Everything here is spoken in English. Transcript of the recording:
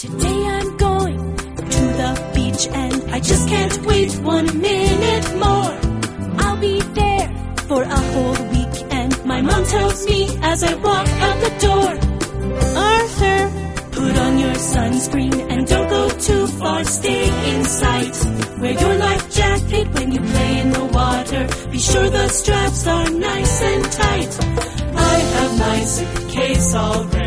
Today I'm going to the beach and I just can't wait 1 minute more. I'll be there for a whole week and my mom tells me as I walk out the door, Arthur, put on your sunscreen and don't go too far, stay in sight. Wear your life jacket when you play in the water. Be sure the straps are nice and tight. I have my suitcase all ready.